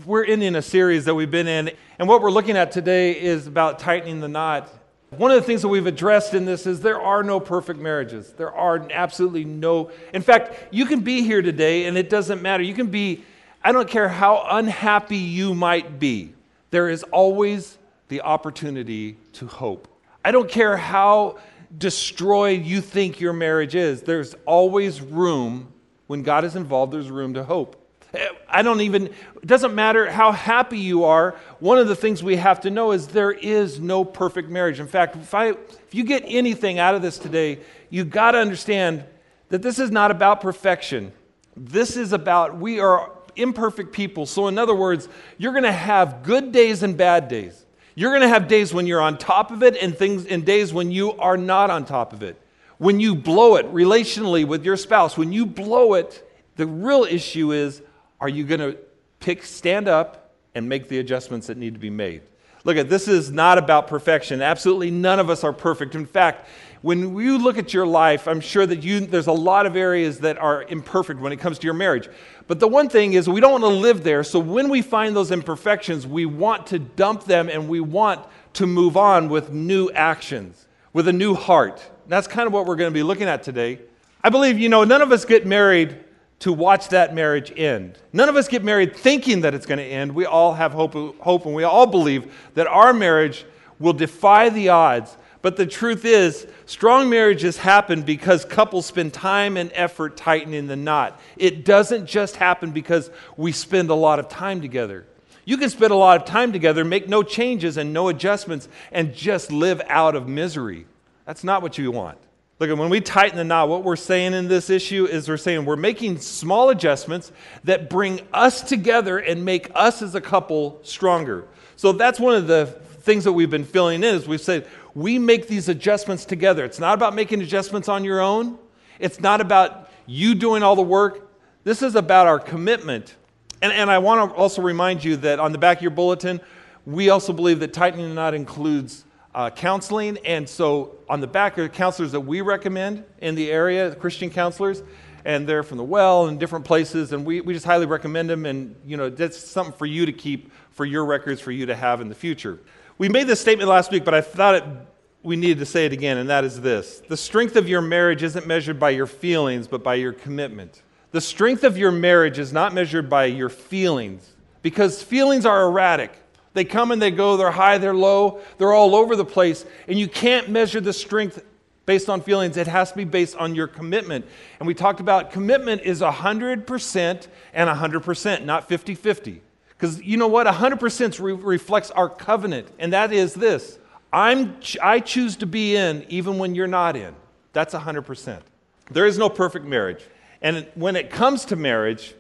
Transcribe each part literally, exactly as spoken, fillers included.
We're ending a series that we've been in, and what we're looking at today is about tightening the knot. One of the things that we've addressed in this is there are no perfect marriages. There are absolutely no. In fact, you can be here today, and it doesn't matter. You can be, I don't care how unhappy you might be, there is always the opportunity to hope. I don't care how destroyed you think your marriage is, there's always room, when God is involved, there's room to hope. I don't even, it doesn't matter how happy you are. One of the things we have to know is there is no perfect marriage. In fact, if I, if you get anything out of this today, you've got to understand that this is not about perfection. This is about, we are imperfect people. So in other words, you're going to have good days and bad days. You're going to have days when you're on top of it and things, and days when you are not on top of it. When you blow it relationally with your spouse, when you blow it, the real issue is, are you going to pick, stand up, and make the adjustments that need to be made? Look, at this is not about perfection. Absolutely none of us are perfect. In fact, when you look at your life, I'm sure that you there's a lot of areas that are imperfect when it comes to your marriage. But the one thing is we don't want to live there. So when we find those imperfections, we want to dump them and we want to move on with new actions, with a new heart. That's kind of what we're going to be looking at today. I believe, you know, none of us get married to watch that marriage end. None of us get married thinking that it's going to end. We all have hope, hope, and we all believe that our marriage will defy the odds. But the truth is, strong marriages happen because couples spend time and effort tightening the knot. It doesn't just happen because we spend a lot of time together. You can spend a lot of time together, make no changes and no adjustments, and just live out of misery. That's not what you want. Look, when we tighten the knot, what we're saying in this issue is we're saying we're making small adjustments that bring us together and make us as a couple stronger. So that's one of the things that we've been filling in is we've said we make these adjustments together. It's not about making adjustments on your own. It's not about you doing all the work. This is about our commitment. And, and I want to also remind you that on the back of your bulletin, we also believe that tightening the knot includes Uh, counseling, and so on the back are counselors that we recommend in the area, Christian counselors, and they're from the Well and different places, and we, we just highly recommend them, and you know that's something for you to keep for your records, for you to have in the future. We made this statement last week, but I thought it, we needed to say it again, and that is this. The strength of your marriage isn't measured by your feelings, but by your commitment. The strength of your marriage is not measured by your feelings, because feelings are erratic. They come and they go, they're high, they're low, they're all over the place. And you can't measure the strength based on feelings. It has to be based on your commitment. And we talked about commitment is one hundred percent and one hundred percent, not fifty-fifty. Because you know what? one hundred percent re- reflects our covenant. And that is this. I'm, I choose to be in even when you're not in. That's one hundred percent. There is no perfect marriage. And when it comes to marriage,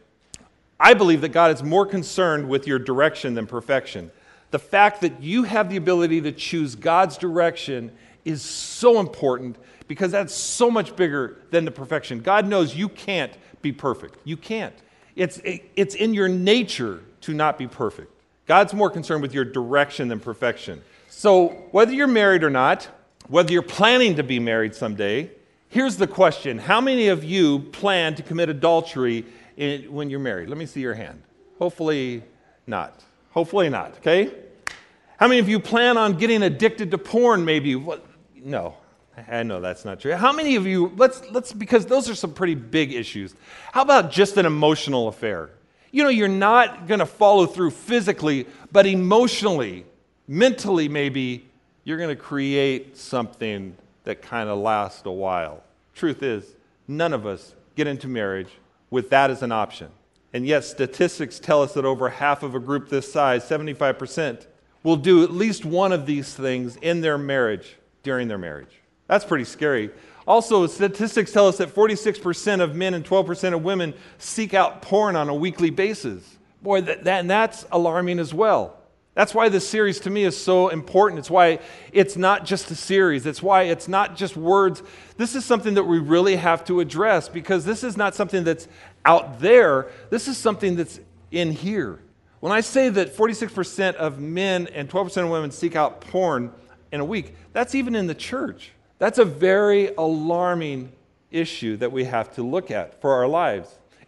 I believe that God is more concerned with your direction than perfection. The fact that you have the ability to choose God's direction is so important because that's so much bigger than the perfection. God knows you can't be perfect. You can't. It's, it's in your nature to not be perfect. God's more concerned with your direction than perfection. So whether you're married or not, whether you're planning to be married someday, here's the question. How many of you plan to commit adultery in, when you're married? Let me see your hand. Hopefully not. Hopefully not, okay? How many of you plan on getting addicted to porn maybe? What? No, I know that's not true. How many of you, let's, let's, because those are some pretty big issues. How about just an emotional affair? You know, you're not going to follow through physically, but emotionally, mentally maybe, you're going to create something that kind of lasts a while. Truth is, none of us get into marriage with that as an option. And yet statistics tell us that over half of a group this size, seventy-five percent, will do at least one of these things in their marriage during their marriage. That's pretty scary. Also, statistics tell us that forty-six percent of men and twelve percent of women seek out porn on a weekly basis. Boy, that, that, and that's alarming as well. That's why this series to me is so important. It's why it's not just a series. It's why it's not just words. This is something that we really have to address because this is not something that's out there. This is something that's in here. When I say that forty-six percent of men and twelve percent of women seek out porn in a week, that's even in the church. That's a very alarming issue that we have to look at for our lives.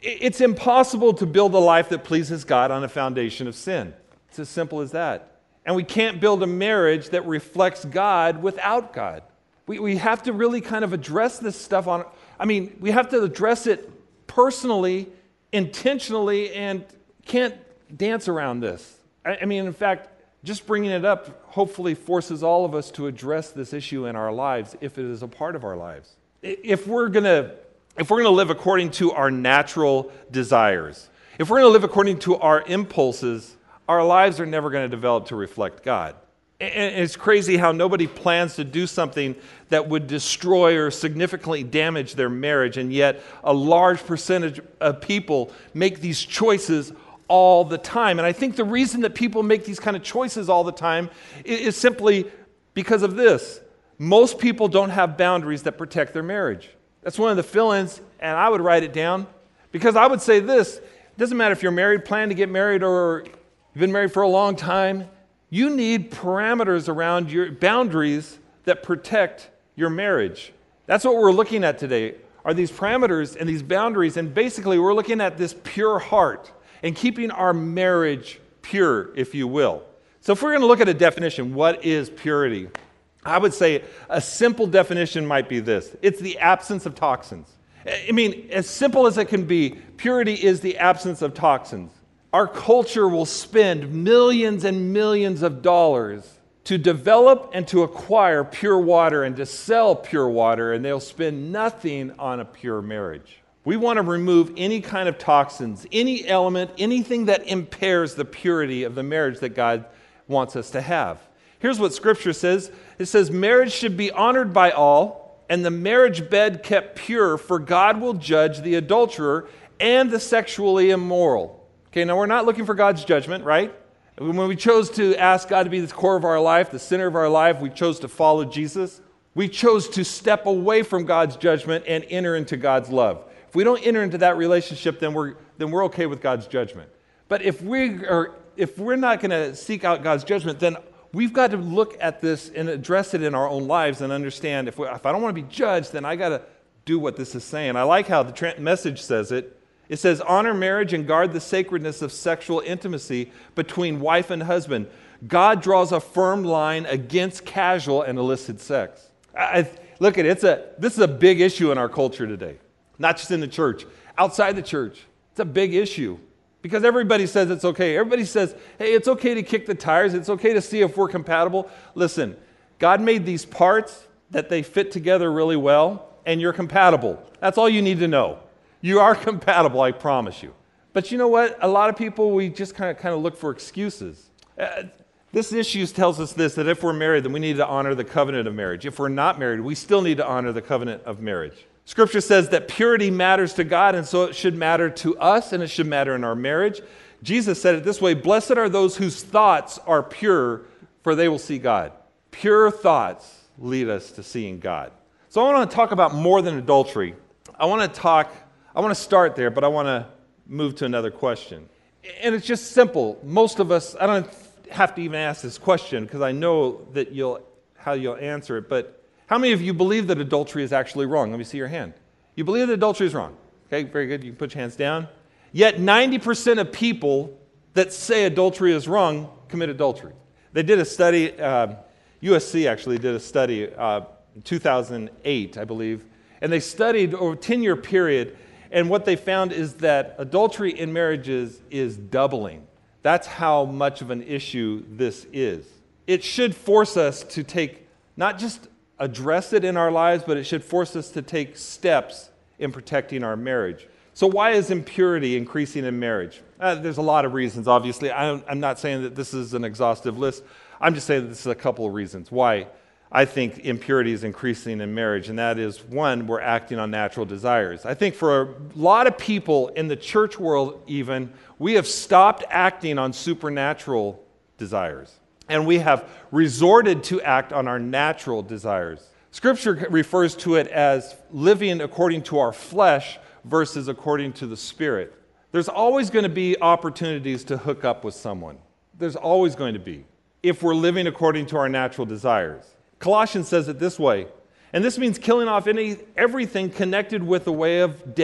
It's impossible to build a life that pleases God on a foundation of sin. It's as simple as that. And we can't build a marriage that reflects God without God. We, we have to really kind of address this stuff on, I mean, we have to address it personally, intentionally, and can't dance around this. I, I mean, in fact, just bringing it up hopefully forces all of us to address this issue in our lives if it is a part of our lives. If we're going to if we're going to live according to our natural desires, if we're going to live according to our impulses, our lives are never going to develop to reflect God. And it's crazy how nobody plans to do something that would destroy or significantly damage their marriage, and yet a large percentage of people make these choices all the time. And I think the reason that people make these kind of choices all the time is simply because of this. Most people don't have boundaries that protect their marriage. That's one of the fill-ins, and I would write it down, because I would say this: it doesn't matter if you're married, plan to get married, or you've been married for a long time. You need parameters around your boundaries that protect your marriage. That's what we're looking at today, are these parameters and these boundaries. And basically, we're looking at this pure heart and keeping our marriage pure, if you will. So if we're going to look at a definition, what is purity? I would say a simple definition might be this: it's the absence of toxins. I mean, as simple as it can be, purity is the absence of toxins. Our culture will spend millions and millions of dollars to develop and to acquire pure water and to sell pure water, and they'll spend nothing on a pure marriage. We want to remove any kind of toxins, any element, anything that impairs the purity of the marriage that God wants us to have. Here's what Scripture says. It says, marriage should be honored by all, and the marriage bed kept pure, for God will judge the adulterer and the sexually immoral. Okay, now we're not looking for God's judgment, right? When we chose to ask God to be the core of our life, the center of our life, we chose to follow Jesus. We chose to step away from God's judgment and enter into God's love. If we don't enter into that relationship, then we're then we're okay with God's judgment. But if we are if we're not going to seek out God's judgment, then we've got to look at this and address it in our own lives and understand if we, if I don't want to be judged, then I got to do what this is saying. I like how the tra- message says it. It says, honor marriage and guard the sacredness of sexual intimacy between wife and husband. God draws a firm line against casual and illicit sex. I, I, look at it. It's a, this is a big issue in our culture today. Not just in the church. Outside the church. It's a big issue. Because everybody says it's okay. Everybody says, hey, it's okay to kick the tires. It's okay to see if we're compatible. Listen, God made these parts that they fit together really well, and you're compatible. That's all you need to know. You are compatible, I promise you. But you know what? A lot of people, we just kind of kind of look for excuses. Uh, this issue tells us this, that if we're married, then we need to honor the covenant of marriage. If we're not married, we still need to honor the covenant of marriage. Scripture says that purity matters to God, and so it should matter to us, and it should matter in our marriage. Jesus said it this way: blessed are those whose thoughts are pure, for they will see God. Pure thoughts lead us to seeing God. So I want to talk about more than adultery. I want to talk, I want to start there, but I want to move to another question. And it's just simple. Most of us, I don't have to even ask this question because I know that you'll how you'll answer it, but how many of you believe that adultery is actually wrong? Let me see your hand. You believe that adultery is wrong. Okay, very good. You can put your hands down. Yet ninety percent of people that say adultery is wrong commit adultery. They did a study, uh, U S C actually did a study uh, in two thousand eight, I believe, and they studied over a ten-year period, and what they found is that adultery in marriages is doubling. That's how much of an issue this is. It should force us to take not just address it in our lives, but it should force us to take steps in protecting our marriage. So why is impurity increasing in marriage? Uh, there's a lot of reasons, obviously. I'm, I'm not saying that this is an exhaustive list. I'm just saying that this is a couple of reasons why I think impurity is increasing in marriage, and that is, one, we're acting on natural desires. I think for a lot of people in the church world even, we have stopped acting on supernatural desires. And we have resorted to act on our natural desires. Scripture refers to it as living according to our flesh versus according to the Spirit. There's always going to be opportunities to hook up with someone. There's always going to be, if we're living according to our natural desires. Colossians says it this way, and this means killing off any everything connected with the way of death: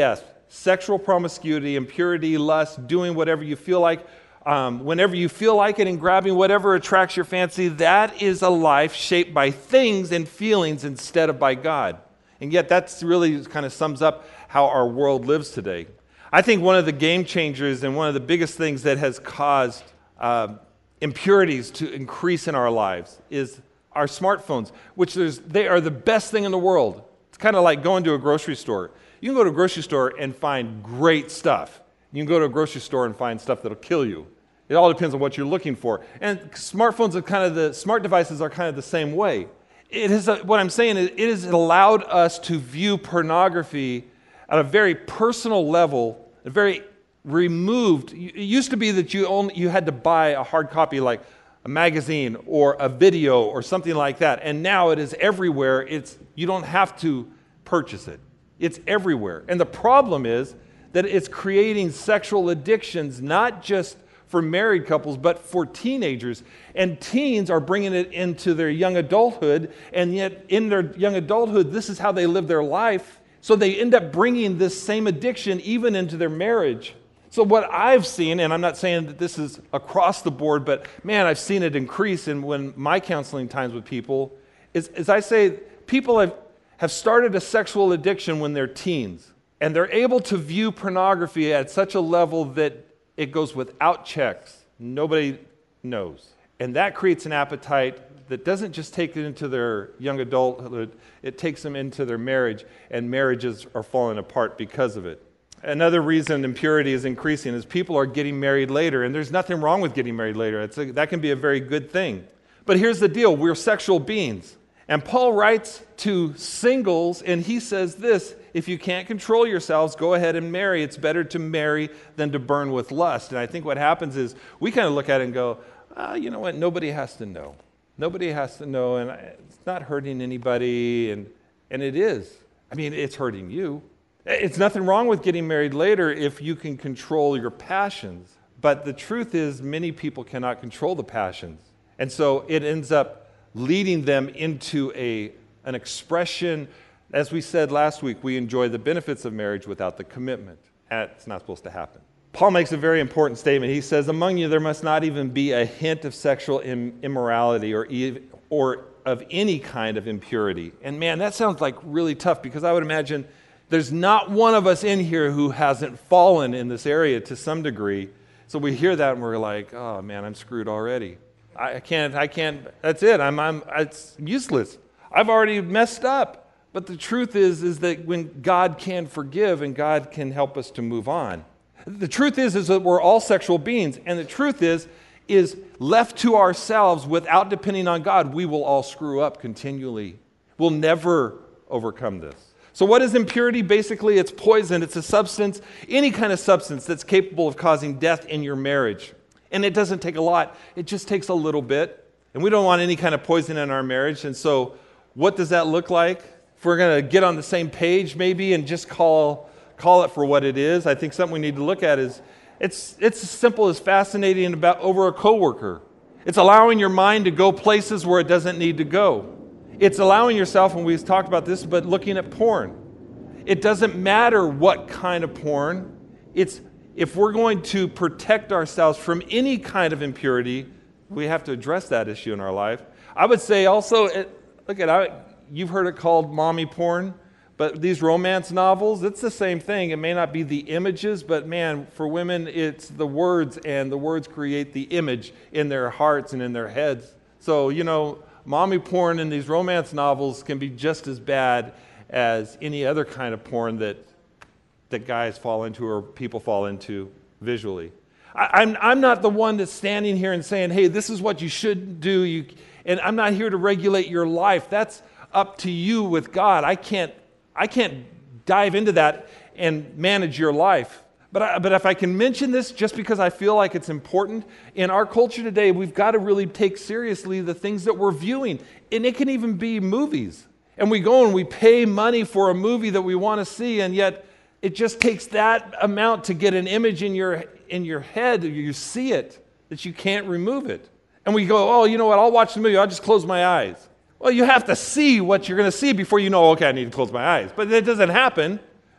sexual promiscuity, impurity, lust, doing whatever you feel like, um, whenever you feel like it, and grabbing whatever attracts your fancy, that is a life shaped by things and feelings instead of by God. And yet that's really kind of sums up how our world lives today. I think one of the game changers and one of the biggest things that has caused uh, impurities to increase in our lives is our smartphones, which there's, they are the best thing in the world. It's kind of like going to a grocery store. You can go to a grocery store and find great stuff. You can go to a grocery store and find stuff that'll kill you. It all depends on what you're looking for. And smartphones are kind of the, smart devices are kind of the same way. It is a, what I'm saying is it has allowed us to view pornography at a very personal level, a very removed. It used to be that you only you had to buy a hard copy like a magazine or a video or something like that. And now it is everywhere. It's you don't have to purchase it. It's everywhere. And the problem is that it's creating sexual addictions, not just for married couples, but for teenagers. And teens are bringing it into their young adulthood, and yet in their young adulthood, this is how they live their life. So they end up bringing this same addiction even into their marriage. So what I've seen, and I'm not saying that this is across the board, but man, I've seen it increase in when my counseling times with people, is, is I say people have, have started a sexual addiction when they're teens. And they're able to view pornography at such a level that it goes without checks. Nobody knows. And that creates an appetite that doesn't just take it into their young adulthood, it takes them into their marriage, and marriages are falling apart because of it. Another reason impurity is increasing is people are getting married later, and there's nothing wrong with getting married later. It's a, that can be a very good thing. But here's the deal, we're sexual beings. And Paul writes to singles, and he says this, if you can't control yourselves, go ahead and marry. It's better to marry than to burn with lust. And I think what happens is we kind of look at it and go, ah, you know what, nobody has to know. Nobody has to know, and it's not hurting anybody, and, and it is. I mean, it's hurting you. It's nothing wrong with getting married later if you can control your passions. But the truth is, many people cannot control the passions. And so it ends up leading them into a, an expression. As we said last week, we enjoy the benefits of marriage without the commitment. That's not supposed to happen. Paul makes a very important statement. He says, among you there must not even be a hint of sexual im- immorality or, e- or of any kind of impurity. And man, that sounds like really tough, because I would imagine there's not one of us in here who hasn't fallen in this area to some degree. So we hear that and we're like, oh man, I'm screwed already. I can't, I can't, that's it. I'm, I'm, it's useless. I've already messed up. But the truth is, is that when God can forgive and God can help us to move on. The truth is, is that we're all sexual beings. And the truth is, is left to ourselves without depending on God, we will all screw up continually. We'll never overcome this. So what is impurity? Basically, it's poison. It's a substance, any kind of substance that's capable of causing death in your marriage. And it doesn't take a lot. It just takes a little bit. And we don't want any kind of poison in our marriage. And so what does that look like? If we're going to get on the same page maybe and just call call it for what it is, I think something we need to look at is it's it's as simple as fascinating about over a coworker. It's allowing your mind to go places where it doesn't need to go. It's allowing yourself, and we've talked about this, but looking at porn. It doesn't matter what kind of porn. It's if we're going to protect ourselves from any kind of impurity, we have to address that issue in our life. I would say also, it, look at I, you've heard it called mommy porn, but these romance novels, it's the same thing. It may not be the images, but man, for women, it's the words, and the words create the image in their hearts and in their heads. So, you know, mommy porn in these romance novels can be just as bad as any other kind of porn that that guys fall into or people fall into visually. I, I'm, I'm not the one that's standing here and saying, hey, this is what you should do, you, and I'm not here to regulate your life. That's up to you with God. I can't, I can't dive into that and manage your life. But, I, but if I can mention this just because I feel like it's important, in our culture today, we've got to really take seriously the things that we're viewing. And it can even be movies. And we go and we pay money for a movie that we want to see, and yet it just takes that amount to get an image in your in your head, you see it, that you can't remove it. And we go, oh, you know what, I'll watch the movie, I'll just close my eyes. Well, you have to see what you're going to see before you know, okay, I need to close my eyes. But it doesn't happen.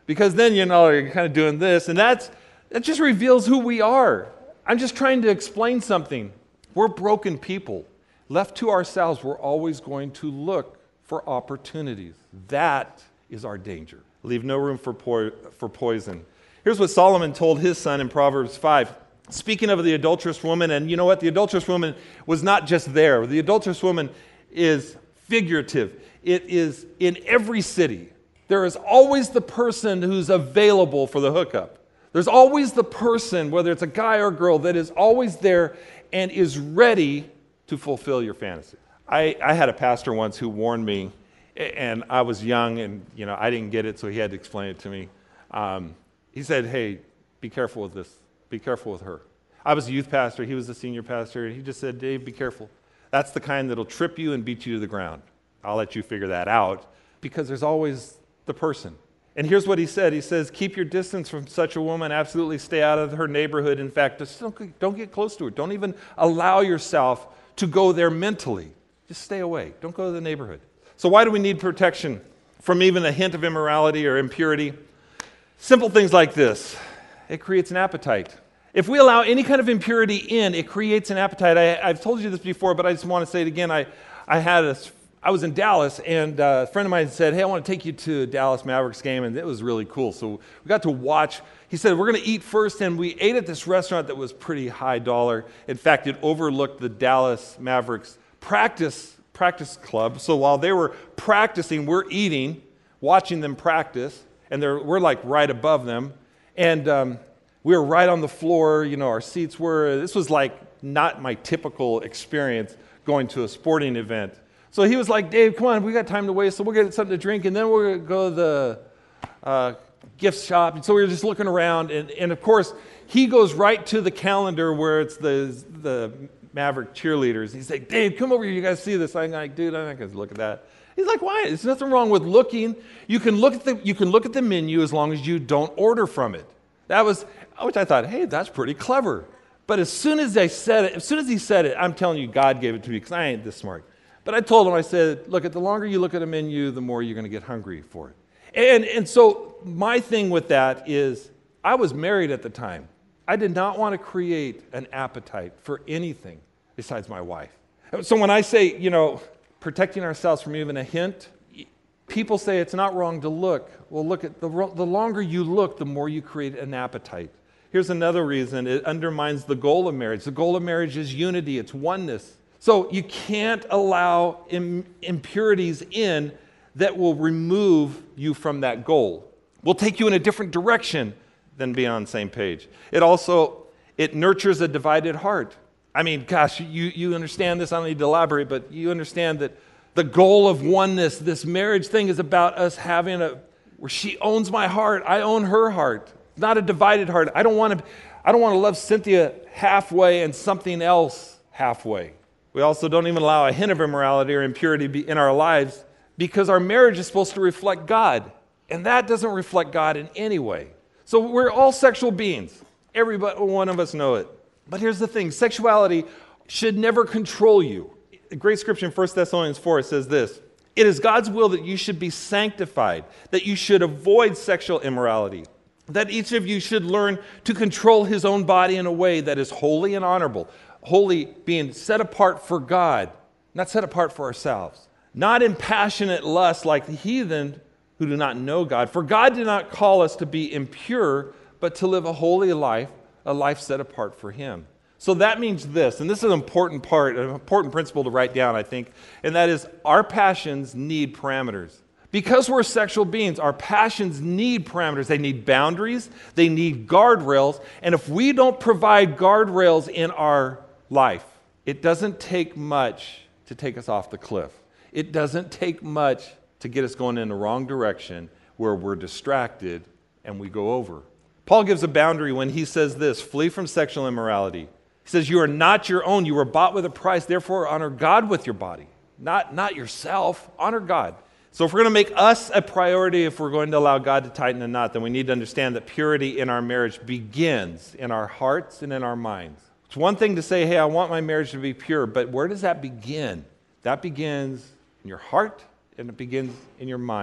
Because then, you know, you're kind of doing this, and that's that just reveals who we are. I'm just trying to explain something. We're broken people. Left to ourselves, we're always going to look for opportunities. That is our danger. Leave no room for po- for poison. Here's what Solomon told his son in Proverbs five. Speaking of the adulterous woman, and you know what? The adulterous woman was not just there. The adulterous woman is figurative. It is in every city. There is always the person who's available for the hookup. There's always the person, whether it's a guy or girl, that is always there and is ready to fulfill your fantasy. I, I had a pastor once who warned me, and I was young, and you know I didn't get it, so he had to explain it to me. Um, he said, "Hey, be careful with this. Be careful with her." I was a youth pastor. He was a senior pastor. And he just said, "Dave, be careful. That's the kind that'll trip you and beat you to the ground. I'll let you figure that out," because there's always the person. And here's what he said. He says, "Keep your distance from such a woman. Absolutely stay out of her neighborhood. In fact, just don't, don't get close to her. Don't even allow yourself to go there mentally. Just stay away. Don't go to the neighborhood." So why do we need protection from even a hint of immorality or impurity? Simple things like this. It creates an appetite. If we allow any kind of impurity in, it creates an appetite. I, I've told you this before, but I just want to say it again. I, I had a, I was in Dallas, and a friend of mine said, "Hey, I want to take you to a Dallas Mavericks game," and it was really cool. So we got to watch. He said, "We're going to eat first," and we ate at this restaurant that was pretty high dollar. In fact, it overlooked the Dallas Mavericks practice practice club. So while they were practicing, we're eating, watching them practice, and they're, we're like right above them. And um, we were right on the floor. You know, our seats were, this was like not my typical experience going to a sporting event. So he was like, "Dave, come on, we got time to waste, so we'll get something to drink, and then we're going to go to the uh, gift shop." And so we were just looking around, and, and of course, he goes right to the calendar where it's the the Maverick cheerleaders. He's like, "Dave, come over here, you guys see this?" I'm like, "Dude, I'm not going to look at that." He's like, "Why? There's nothing wrong with looking. You can look at the you can look at the menu as long as you don't order from it." That was, which I thought, hey, that's pretty clever. But as soon as I said it, as soon as he said it, I'm telling you, God gave it to me because I ain't this smart. But I told him, I said, "Look, at the longer you look at a menu, the more you're going to get hungry for it." And and so my thing with that is, I was married at the time. I did not want to create an appetite for anything besides my wife. So when I say, you know, protecting ourselves from even a hint, people say it's not wrong to look. Well, look at the the longer you look, the more you create an appetite. Here's another reason. It undermines the goal of marriage. The goal of marriage is unity. It's oneness. So you can't allow im- impurities in that will remove you from that goal. Will take you in a different direction than being on the same page. It also, it nurtures a divided heart. I mean, gosh, you, you understand this. I don't need to elaborate, but you understand that the goal of oneness, this marriage thing, is about us having a, where she owns my heart, I own her heart. Not a divided heart. I don't want to, I don't want to love Cynthia halfway and something else halfway. We also don't even allow a hint of immorality or impurity in our lives because our marriage is supposed to reflect God. And that doesn't reflect God in any way. So we're all sexual beings. Every one of us know it. But here's the thing. Sexuality should never control you. A great scripture in First Thessalonians four, it says this: "It is God's will that you should be sanctified, that you should avoid sexual immorality, that each of you should learn to control his own body in a way that is holy and honorable." Holy being set apart for God, not set apart for ourselves. Not in passionate lust like the heathen who do not know God. For God did not call us to be impure, but to live a holy life, a life set apart for him. So that means this, and this is an important part, an important principle to write down, I think, and that is our passions need parameters. Because we're sexual beings, our passions need parameters. They need boundaries, they need guardrails, and if we don't provide guardrails in our life, it doesn't take much to take us off the cliff. It doesn't take much to get us going in the wrong direction where we're distracted and we go over. Paul gives a boundary when he says this: "Flee from sexual immorality." He says, "You are not your own. You were bought with a price. Therefore, honor God with your body." Not, not yourself. Honor God. So if we're going to make us a priority, if we're going to allow God to tighten a knot, then we need to understand that purity in our marriage begins in our hearts and in our minds. It's one thing to say, "Hey, I want my marriage to be pure," but where does that begin? That begins in your heart and it begins in your mind.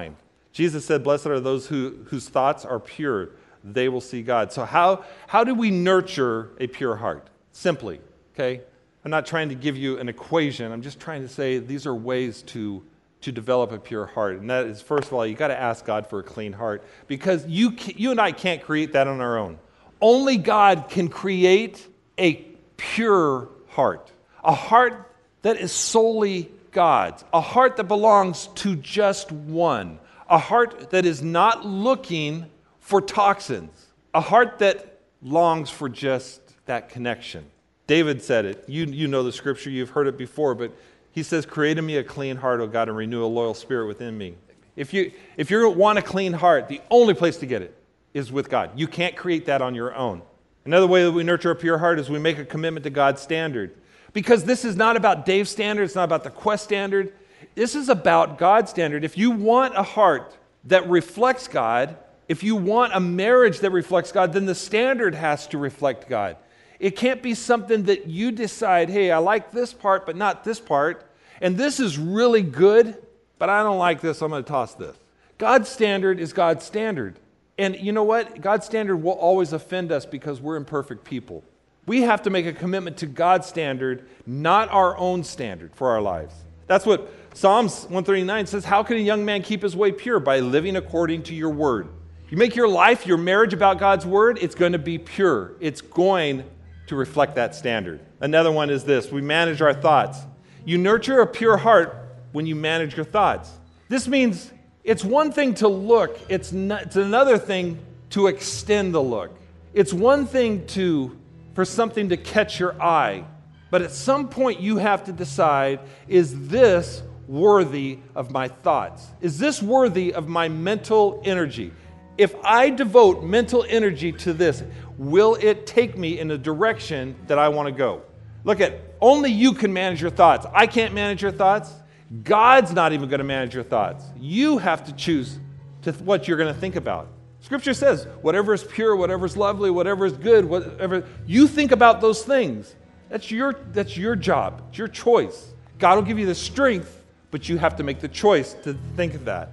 Jesus said, blessed are those who, whose thoughts are pure. They will see God. So how, how do we nurture a pure heart? Simply, okay? I'm not trying to give you an equation. I'm just trying to say these are ways to, to develop a pure heart. And that is, first of all, you got to ask God for a clean heart, because you, you and I can't create that on our own. Only God can create a pure heart, a heart that is solely God's, a heart that belongs to just one, a heart that is not looking for toxins, a heart that longs for just that connection. David said it. You, you know the scripture. You've heard it before, but he says, create in me a clean heart, O God, and renew a loyal spirit within me. If you, if you want a clean heart, the only place to get it is with God. You can't create that on your own. Another way that we nurture a pure heart is we make a commitment to God's standard. Because this is not about Dave's standard. It's not about the Quest standard. This is about God's standard. If you want a heart that reflects God, if you want a marriage that reflects God, then the standard has to reflect God. It can't be something that you decide, hey, I like this part, but not this part. And this is really good, but I don't like this. I'm going to toss this. God's standard is God's standard. And you know what? God's standard will always offend us because we're imperfect people. We have to make a commitment to God's standard, not our own standard for our lives. That's what Psalms one thirty-nine says. How can a young man keep his way pure? By living according to your word. You make your life, your marriage about God's word, it's going to be pure. It's going to reflect that standard. Another one is this. We manage our thoughts. You nurture a pure heart when you manage your thoughts. This means it's one thing to look. It's, not, it's another thing to extend the look. It's one thing to for something to catch your eye. But at some point you have to decide, is this worthy of my thoughts? Is this worthy of my mental energy? If I devote mental energy to this, will it take me in a direction that I want to go? Look at, only you can manage your thoughts. I can't manage your thoughts. God's not even going to manage your thoughts. You have to choose to th- what you're going to think about. Scripture says, whatever is pure, whatever is lovely, whatever is good, whatever, you think about those things. That's your, that's your job. It's your choice. God will give you the strength, but you have to make the choice to think of that.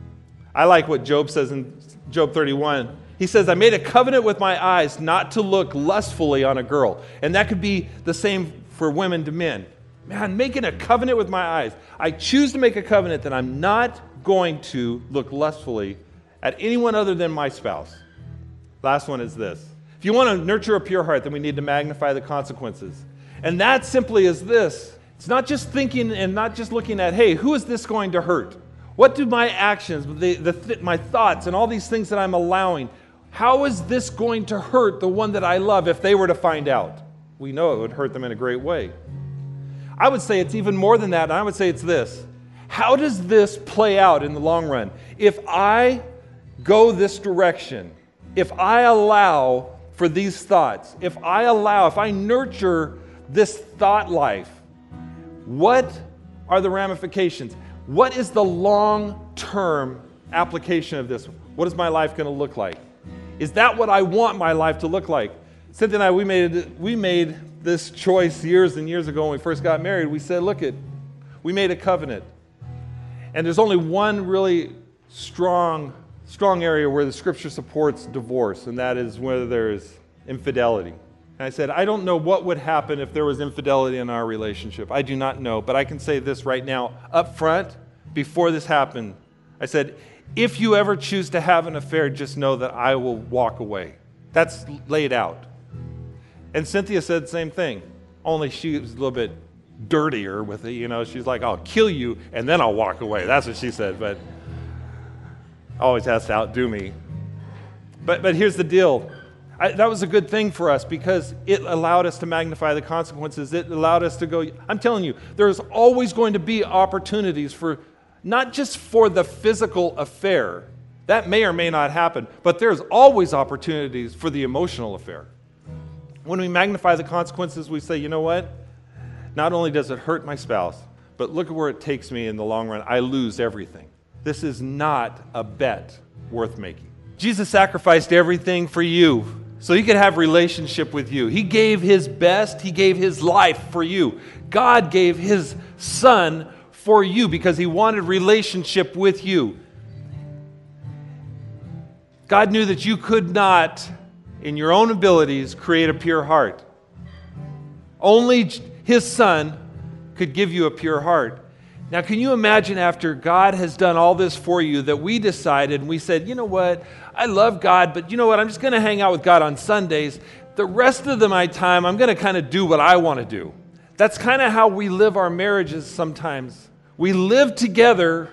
I like what Job says in Job thirty-one. He says, I made a covenant with my eyes not to look lustfully on a girl. And that could be the same for women to men. Man, making a covenant with my eyes. I choose to make a covenant that I'm not going to look lustfully at anyone other than my spouse. Last one is this. If you want to nurture a pure heart, then we need to magnify the consequences. And that simply is this. It's not just thinking and not just looking at, hey, who is this going to hurt? What do my actions, the, the th- my thoughts, and all these things that I'm allowing, how is this going to hurt the one that I love if they were to find out? We know it would hurt them in a great way. I would say it's even more than that, and I would say it's this. How does this play out in the long run? If I go this direction, if I allow for these thoughts, if I allow, if I nurture this thought life, what are the ramifications? What is the long-term application of this? What is my life going to look like? Is that what I want my life to look like? Cynthia and I, we made we made this choice years and years ago when we first got married. We said, look, it, we made a covenant. And there's only one really strong, strong area where the Scripture supports divorce, and that is where there's infidelity. And I said, I don't know what would happen if there was infidelity in our relationship. I do not know, but I can say this right now, up front, before this happened. I said, if you ever choose to have an affair, just know that I will walk away. That's laid out. And Cynthia said the same thing, only she was a little bit dirtier with it. You know, she's like, I'll kill you, and then I'll walk away. That's what she said, but always has to outdo me. But, but here's the deal. I, that was a good thing for us because it allowed us to magnify the consequences. It allowed us to go, I'm telling you, there's always going to be opportunities for, not just for the physical affair. That may or may not happen, but there's always opportunities for the emotional affair. When we magnify the consequences, we say, you know what? Not only does it hurt my spouse, but look at where it takes me in the long run. I lose everything. This is not a bet worth making. Jesus sacrificed everything for you so he could have relationship with you. He gave his best. He gave his life for you. God gave his son for you because he wanted relationship with you. God knew that you could not, in your own abilities, create a pure heart. Only His Son could give you a pure heart. Now, can you imagine after God has done all this for you that we decided and we said, you know what, I love God, but you know what, I'm just going to hang out with God on Sundays. The rest of the, my time, I'm going to kind of do what I want to do. That's kind of how we live our marriages sometimes. We live together,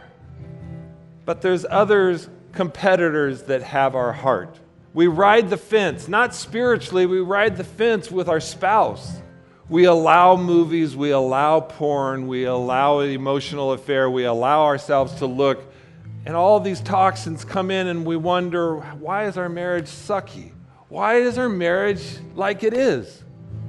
but there's others, competitors that have our heart. We ride the fence, not spiritually, we ride the fence with our spouse. We allow movies, we allow porn, we allow an emotional affair, we allow ourselves to look, and all these toxins come in and we wonder, why is our marriage sucky? Why is our marriage like it is?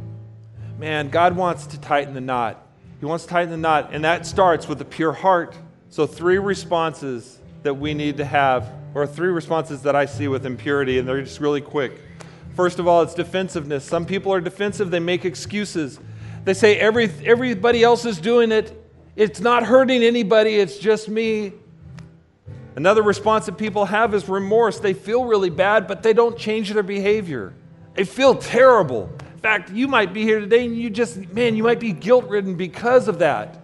Man, God wants to tighten the knot. He wants to tighten the knot, and that starts with a pure heart. So three responses that we need to have, or three responses that I see with impurity, and they're just really quick. First of all, it's defensiveness. Some people are defensive. They make excuses. They say, Every, everybody else is doing it. It's not hurting anybody. It's just me. Another response that people have is remorse. They feel really bad, but they don't change their behavior. They feel terrible. In fact, you might be here today and you just, man, you might be guilt-ridden because of that.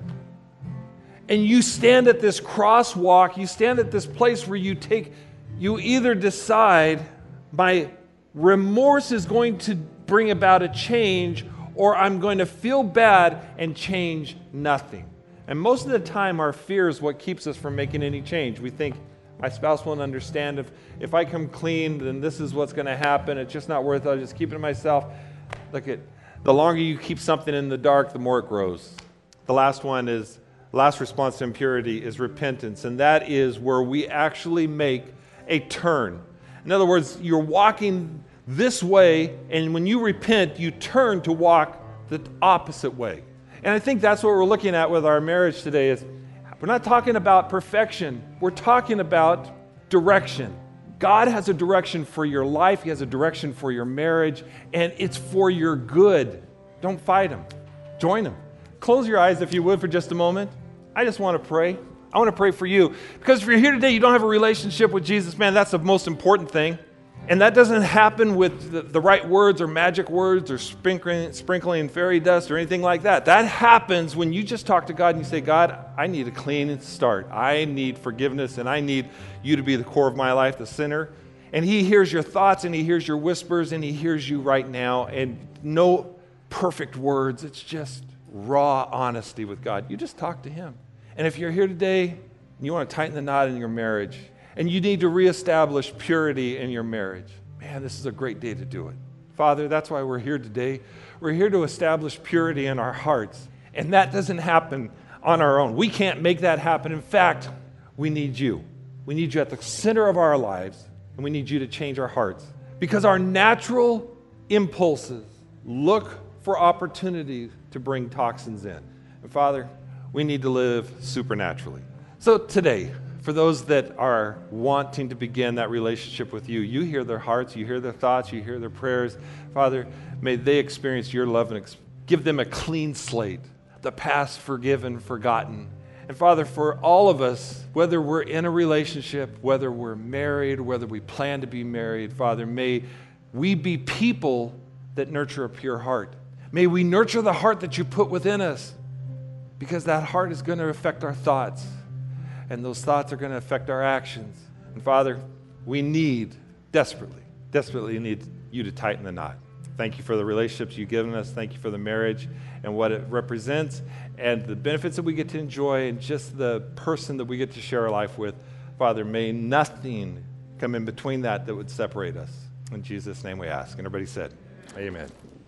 And you stand at this crosswalk. You stand at this place where you take, you either decide, my remorse is going to bring about a change, or I'm going to feel bad and change nothing. And most of the time, our fear is what keeps us from making any change. We think, my spouse won't understand. If, if I come clean, then this is what's going to happen. It's just not worth it. I'll just keep it to myself. Look at, the longer you keep something in the dark, the more it grows. The last one is, the last response to impurity is repentance. And that is where we actually make a turn. In other words, you're walking this way, and when you repent, you turn to walk the opposite way. And I think that's what we're looking at with our marriage today. Is we're not talking about perfection. We're talking about direction. God has a direction for your life. He has a direction for your marriage, and it's for your good. Don't fight Him. Join Him. Close your eyes, if you would, for just a moment. I just want to pray. I want to pray for you. Because if you're here today, you don't have a relationship with Jesus, man, that's the most important thing. And that doesn't happen with the, the right words or magic words or sprinkling, sprinkling fairy dust or anything like that. That happens when you just talk to God and you say, God, I need a clean start. I need forgiveness, and I need you to be the core of my life, the center. And He hears your thoughts, and He hears your whispers, and He hears you right now. And no perfect words. It's just raw honesty with God. You just talk to Him. And if you're here today and you want to tighten the knot in your marriage, and you need to reestablish purity in your marriage, man, this is a great day to do it. Father, that's why we're here today. We're here to establish purity in our hearts. And that doesn't happen on our own. We can't make that happen. In fact, we need you. We need you at the center of our lives, and we need you to change our hearts. Because our natural impulses look for opportunities to bring toxins in. And Father, we need to live supernaturally. So today, for those that are wanting to begin that relationship with you, you hear their hearts, you hear their thoughts, you hear their prayers. Father, may they experience your love and ex- give them a clean slate, the past forgiven, forgotten. And Father, for all of us, whether we're in a relationship, whether we're married, whether we plan to be married, Father, may we be people that nurture a pure heart. May we nurture the heart that you put within us, because that heart is going to affect our thoughts. And those thoughts are going to affect our actions. And Father, we need, desperately, desperately need you to tighten the knot. Thank you for the relationships you've given us. Thank you for the marriage and what it represents and the benefits that we get to enjoy and just the person that we get to share our life with. Father, may nothing come in between that that would separate us. In Jesus' name we ask. And everybody said, amen.